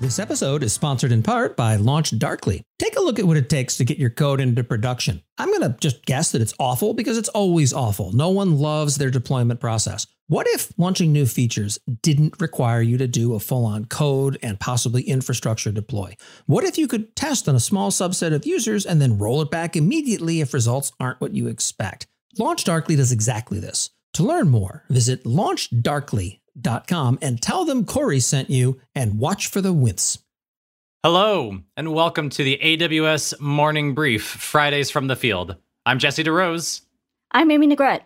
This episode is sponsored in part by LaunchDarkly. Take a look at what it takes to get your code into production. I'm going to just guess that it's awful because it's always awful. No one loves their deployment process. What if launching new features didn't require you to do a full-on code and possibly infrastructure deploy? What if you could test on a small subset of users and then roll it back immediately if results aren't what you expect? LaunchDarkly does exactly this. To learn more, visit launchdarkly.com and tell them Corey sent you and watch for the wince. Hello, and welcome to the AWS Morning Brief, Fridays from the Field. I'm Jesse DeRose. I'm Amy Negrete.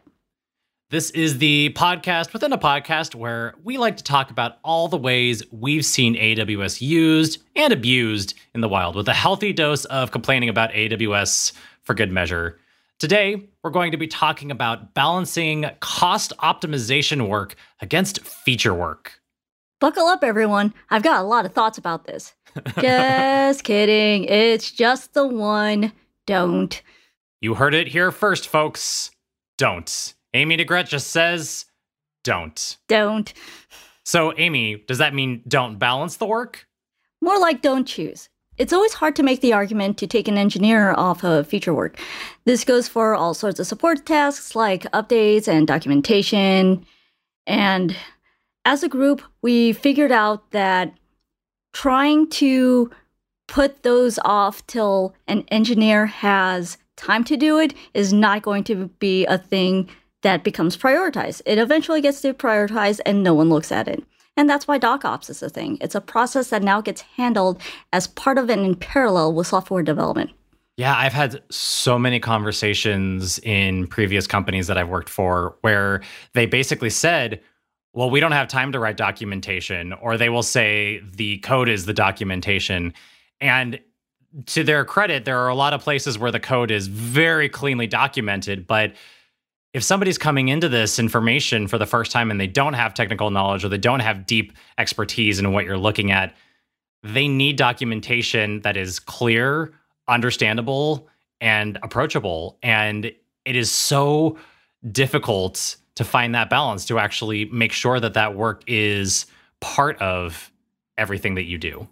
This is the podcast within a podcast where we like to talk about all the ways we've seen AWS used and abused in the wild, with a healthy dose of complaining about AWS for good measure. Today, we're going to be talking about balancing cost optimization work against feature work. Buckle up, everyone. I've got a lot of thoughts about this. Just kidding. It's just the one. Don't. You heard it here first, folks. Don't. Amy Negrete just says, don't. Don't. So, Amy, does that mean don't balance the work? More like don't choose. It's always hard to make the argument to take an engineer off of feature work. This goes for all sorts of support tasks like updates and documentation. And as a group, we figured out that trying to put those off till an engineer has time to do it is not going to be a thing that becomes prioritized. It eventually gets deprioritized and no one looks at it. And that's why DocOps is a thing. It's a process that now gets handled as part of and in parallel with software development. Yeah, I've had so many conversations in previous companies that I've worked for where they basically said, well, we don't have time to write documentation, or they will say the code is the documentation. And to their credit, there are a lot of places where the code is very cleanly documented, but if somebody's coming into this information for the first time and they don't have technical knowledge or they don't have deep expertise in what you're looking at, they need documentation that is clear, understandable, and approachable. And it is so difficult to find that balance to actually make sure that that work is part of everything that you do.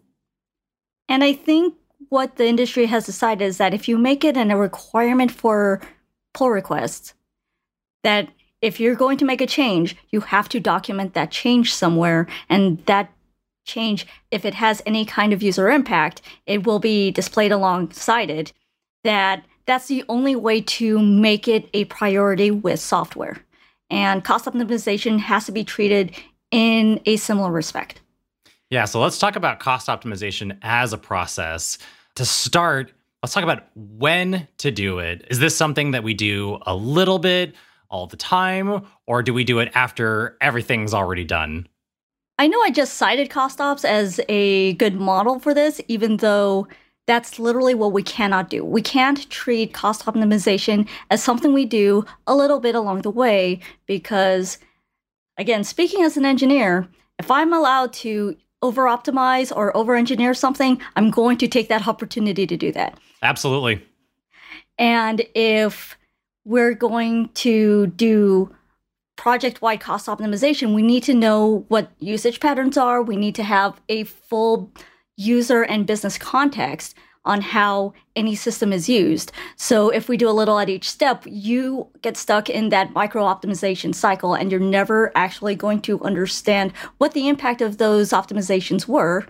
And I think what the industry has decided is that if you make it a requirement for pull requests, that if you're going to make a change, you have to document that change somewhere. And that change, if it has any kind of user impact, it will be displayed alongside it. That's the only way to make it a priority with software. And cost optimization has to be treated in a similar respect. Yeah, so let's talk about cost optimization as a process. To start, let's talk about when to do it. Is this something that we do a little bit all the time, or do we do it after everything's already done? I know I just cited cost ops as a good model for this, even though that's literally what we cannot do. We can't treat cost optimization as something we do a little bit along the way because, again, speaking as an engineer, if I'm allowed to over-optimize or over-engineer something, I'm going to take that opportunity to do that. Absolutely. And if we're going to do project-wide cost optimization, we need to know what usage patterns are. We need to have a full user and business context on how any system is used. So if we do a little at each step, you get stuck in that micro-optimization cycle, and you're never actually going to understand what the impact of those optimizations were,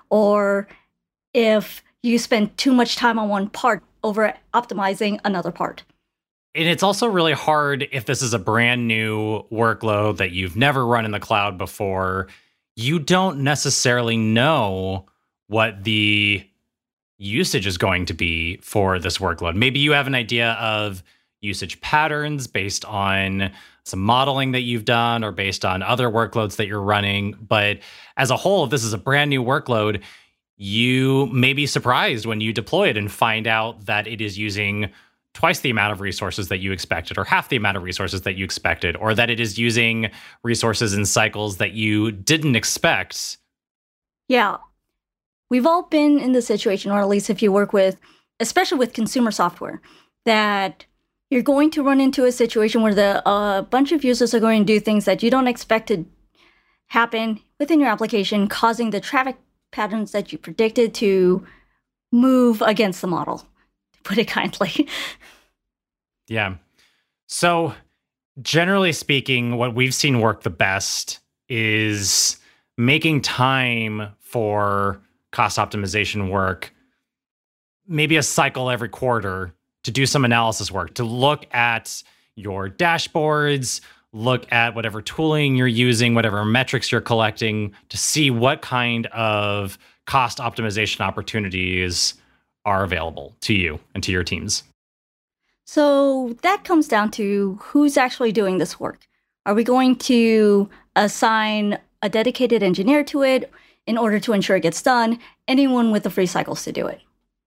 or if you spend too much time on one part over optimizing another part. And it's also really hard if this is a brand new workload that you've never run in the cloud before. You don't necessarily know what the usage is going to be for this workload. Maybe you have an idea of usage patterns based on some modeling that you've done or based on other workloads that you're running. But as a whole, if this is a brand new workload, you may be surprised when you deploy it and find out that it is using twice the amount of resources that you expected, or half the amount of resources that you expected, or that it is using resources in cycles that you didn't expect. Yeah. We've all been in the situation, or at least if you work with, especially with consumer software, that you're going to run into a situation where a bunch of users are going to do things that you don't expect to happen within your application, causing the traffic patterns that you predicted to move against the model, to put it kindly. Yeah. So generally speaking, what we've seen work the best is making time for cost optimization work, maybe a cycle every quarter to do some analysis work, to look at your dashboards, look at whatever tooling you're using, whatever metrics you're collecting, to see what kind of cost optimization opportunities are available to you and to your teams. So that comes down to who's actually doing this work. Are we going to assign a dedicated engineer to it in order to ensure it gets done? Anyone with the free cycles to do it?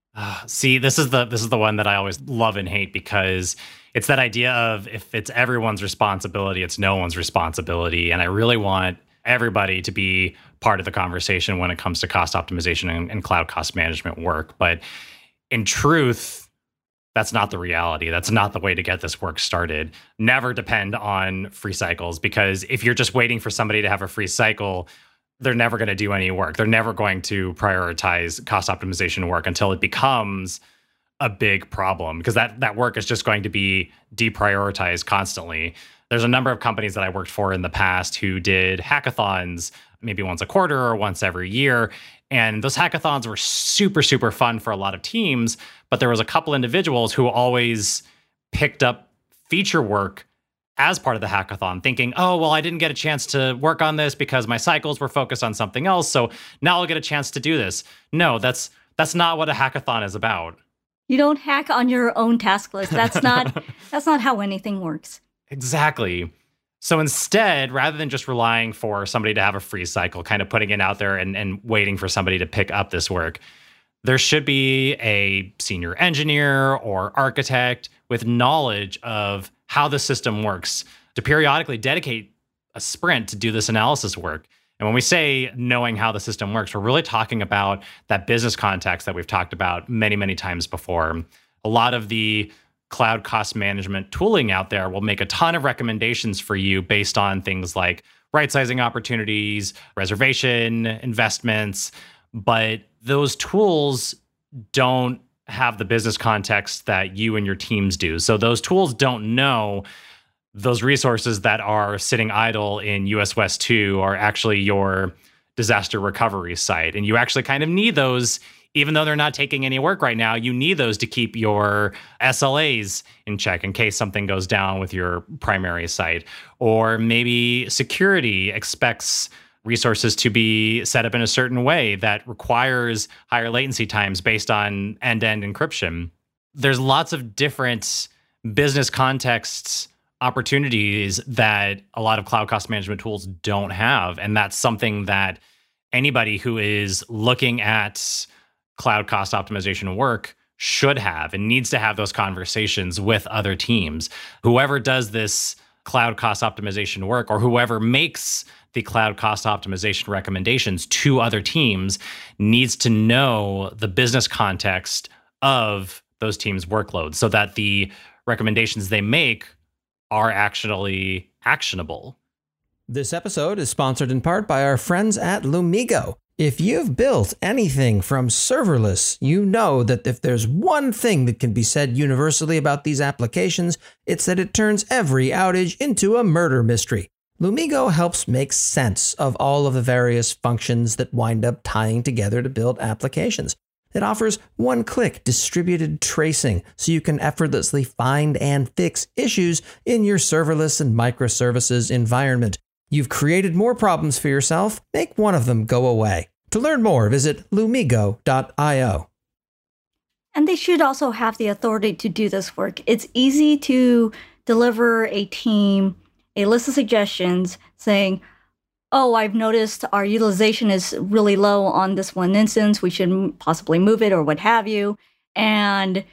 See, this is the one that I always love and hate, because it's that idea of if it's everyone's responsibility, it's no one's responsibility. And I really want everybody to be part of the conversation when it comes to cost optimization and cloud cost management work. But in truth, that's not the reality. That's not the way to get this work started. Never depend on free cycles, because if you're just waiting for somebody to have a free cycle, they're never going to do any work. They're never going to prioritize cost optimization work until it becomes a big problem, because that work is just going to be deprioritized constantly. There's a number of companies that I worked for in the past who did hackathons maybe once a quarter or once every year. And those hackathons were super, super fun for a lot of teams. But there was a couple individuals who always picked up feature work as part of the hackathon, thinking, oh, well, I didn't get a chance to work on this because my cycles were focused on something else. So now I'll get a chance to do this. No, that's not what a hackathon is about. You don't hack on your own task list. That's not how anything works. Exactly. So instead, rather than just relying for somebody to have a free cycle, kind of putting it out there and waiting for somebody to pick up this work, there should be a senior engineer or architect with knowledge of how the system works to periodically dedicate a sprint to do this analysis work. And when we say knowing how the system works, we're really talking about that business context that we've talked about many, many times before. A lot of the cloud cost management tooling out there will make a ton of recommendations for you based on things like right-sizing opportunities, reservation investments, but those tools don't have the business context that you and your teams do. So those tools don't know those resources that are sitting idle in US West 2 are actually your disaster recovery site. And you actually kind of need those, even though they're not taking any work right now. You need those to keep your SLAs in check in case something goes down with your primary site. Or maybe security expects resources to be set up in a certain way that requires higher latency times based on end-to-end encryption. There's lots of different business contexts opportunities that a lot of cloud cost management tools don't have. And that's something that anybody who is looking at cloud cost optimization work should have and needs to have those conversations with other teams. Whoever does this cloud cost optimization work, or whoever makes the cloud cost optimization recommendations to other teams, needs to know the business context of those teams' workloads so that the recommendations they make are actually actionable. This episode is sponsored in part by our friends at Lumigo. If you've built anything from serverless, you know that if there's one thing that can be said universally about these applications, it's that it turns every outage into a murder mystery. Lumigo helps make sense of all of the various functions that wind up tying together to build applications. It offers one-click distributed tracing so you can effortlessly find and fix issues in your serverless and microservices environment. You've created more problems for yourself. Make one of them go away. To learn more, visit lumigo.io. And they should also have the authority to do this work. It's easy to deliver a team a list of suggestions saying, oh, I've noticed our utilization is really low on this one instance. We should possibly move it or what have you. And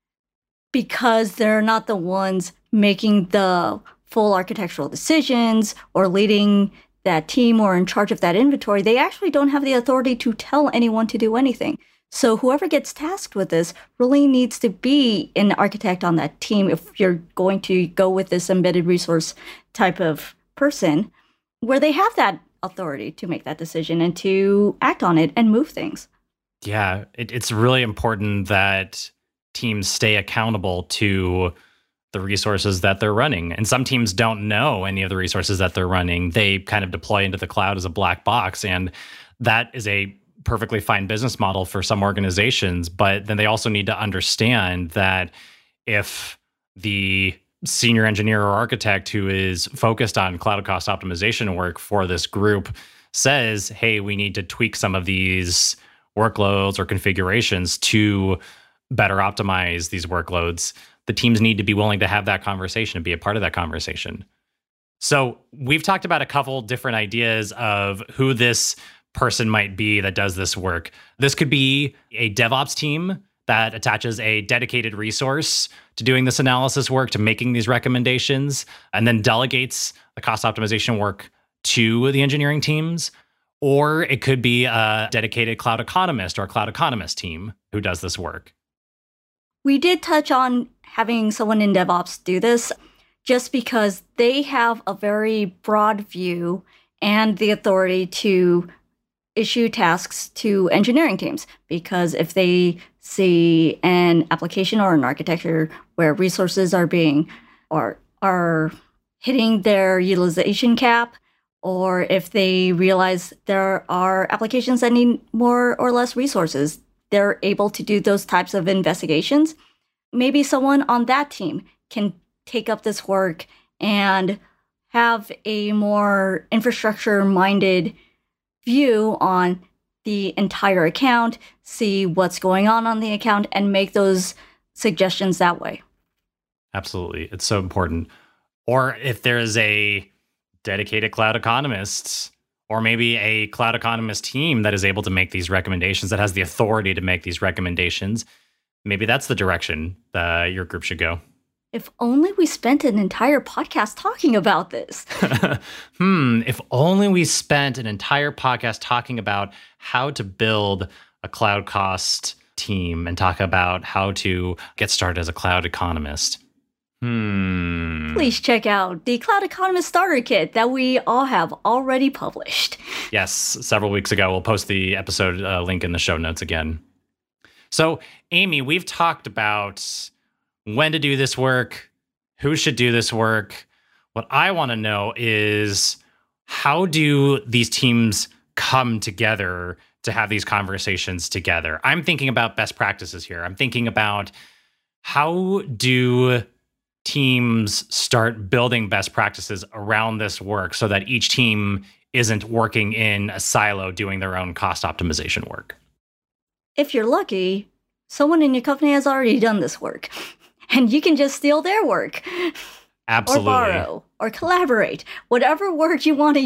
because they're not the ones making the full architectural decisions or leading that team or in charge of that inventory, they actually don't have the authority to tell anyone to do anything. So whoever gets tasked with this really needs to be an architect on that team if you're going to go with this embedded resource type of person, where they have that authority to make that decision and to act on it and move things. Yeah, it's really important that teams stay accountable to the resources that they're running. And some teams don't know any of the resources that they're running. They kind of deploy into the cloud as a black box. And that is a perfectly fine business model for some organizations. But then they also need to understand that if the senior engineer or architect who is focused on cloud cost optimization work for this group says, hey, we need to tweak some of these workloads or configurations to better optimize these workloads, the teams need to be willing to have that conversation and be a part of that conversation. So we've talked about a couple different ideas of who this person might be that does this work. This could be a DevOps team that attaches a dedicated resource to doing this analysis work, to making these recommendations, and then delegates the cost optimization work to the engineering teams. Or it could be a dedicated cloud economist or a cloud economist team who does this work. We did touch on having someone in DevOps do this just because they have a very broad view and the authority to issue tasks to engineering teams. Because if they see an application or an architecture where resources are being or are hitting their utilization cap, or if they realize there are applications that need more or less resources, they're able to do those types of investigations. Maybe someone on that team can take up this work and have a more infrastructure-minded view on the entire account, see what's going on the account, and make those suggestions that way. Absolutely. It's so important. Or if there's a dedicated cloud economist, or maybe a cloud economist team that is able to make these recommendations, that has the authority to make these recommendations, maybe that's the direction that your group should go. If only we spent an entire podcast talking about this. If only we spent an entire podcast talking about how to build a cloud cost team and talk about how to get started as a cloud economist. Please check out the Cloud Economist Starter Kit that we all have already published. Yes, several weeks ago. We'll post the episode link in the show notes again. So, Amy, we've talked about when to do this work, who should do this work. What I want to know is, how do these teams come together to have these conversations together? I'm thinking about best practices here. I'm thinking about, how do teams start building best practices around this work so that each team isn't working in a silo doing their own cost optimization work? If you're lucky, someone in your company has already done this work, and you can just steal their work. Absolutely. Or borrow, or collaborate, whatever word you want to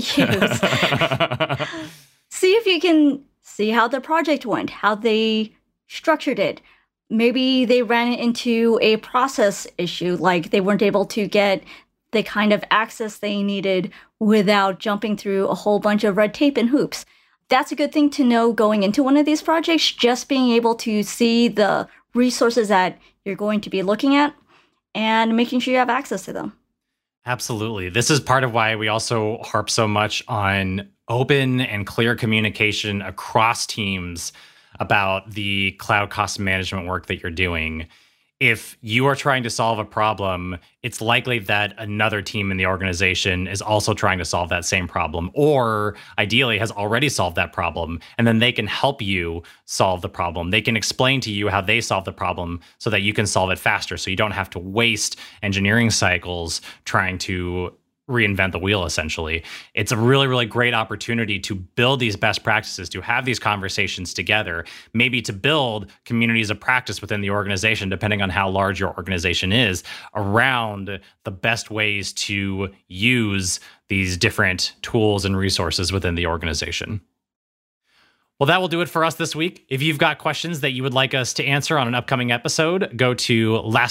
use. See if you can see how the project went, how they structured it. Maybe they ran into a process issue, like they weren't able to get the kind of access they needed without jumping through a whole bunch of red tape and hoops. That's a good thing to know going into one of these projects, just being able to see the resources that you're going to be looking at and making sure you have access to them. Absolutely. This is part of why we also harp so much on open and clear communication across teams about the cloud cost management work that you're doing. If you are trying to solve a problem, it's likely that another team in the organization is also trying to solve that same problem, or ideally has already solved that problem, and then they can help you solve the problem. They can explain to you how they solve the problem so that you can solve it faster, so you don't have to waste engineering cycles trying to reinvent the wheel, essentially. It's a really, really great opportunity to build these best practices, to have these conversations together, maybe to build communities of practice within the organization, depending on how large your organization is, around the best ways to use these different tools and resources within the organization. Well, that will do it for us this week. If you've got questions that you would like us to answer on an upcoming episode, go to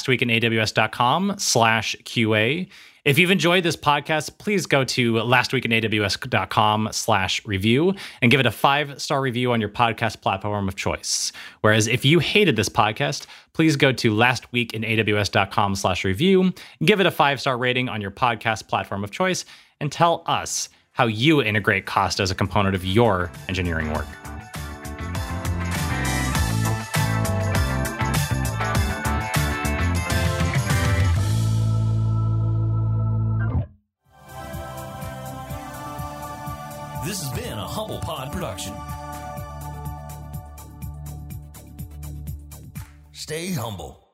lastweekinaws.com/QA. If you've enjoyed this podcast, please go to lastweekinaws.com/review and give it a 5-star review on your podcast platform of choice. Whereas if you hated this podcast, please go to lastweekinaws.com/review and give it a 5-star rating on your podcast platform of choice and tell us how you integrate cost as a component of your engineering work. This has been a Humble Pod production. Stay humble.